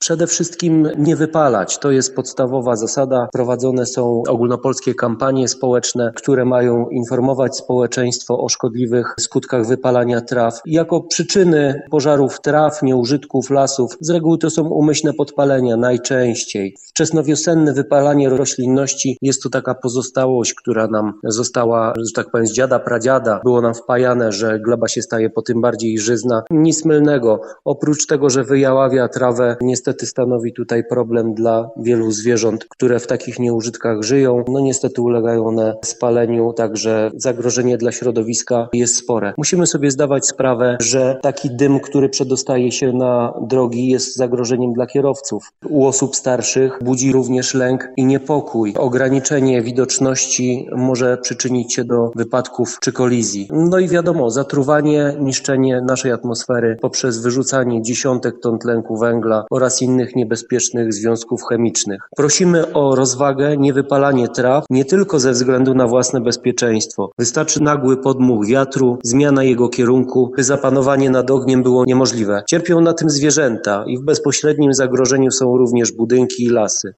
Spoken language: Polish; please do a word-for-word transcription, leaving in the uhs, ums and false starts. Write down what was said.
Przede wszystkim nie wypalać. To jest podstawowa zasada. Prowadzone są ogólnopolskie kampanie społeczne, które mają informować społeczeństwo o szkodliwych skutkach wypalania traw. Jako przyczyny pożarów traw, nieużytków lasów z reguły to są umyślne podpalenia najczęściej. Wczesnowiosenne wypalanie roślinności jest to taka pozostałość, która nam została, że tak powiem, z dziada, pradziada. Było nam wpajane, że gleba się staje po tym bardziej żyzna. Nic mylnego. Oprócz tego, że wyjaławia trawę, niestety stanowi tutaj problem dla wielu zwierząt, które w takich nieużytkach żyją. No niestety ulegają one spaleniu, także zagrożenie dla środowiska jest spore. Musimy sobie zdawać sprawę, że taki dym, który przedostaje się na drogi, jest zagrożeniem dla kierowców. U osób starszych budzi również lęk i niepokój. Ograniczenie widoczności może przyczynić się do wypadków czy kolizji. No i wiadomo, zatruwanie, niszczenie naszej atmosfery poprzez wyrzucanie dziesiątek ton tlenku węgla oraz innych niebezpiecznych związków chemicznych. Prosimy o rozwagę, niewypalanie traw, nie tylko ze względu na własne bezpieczeństwo. Wystarczy nagły podmuch wiatru, zmiana jego kierunku, by zapanowanie nad ogniem było niemożliwe. Cierpią na tym zwierzęta i w bezpośrednim zagrożeniu są również budynki i lasy.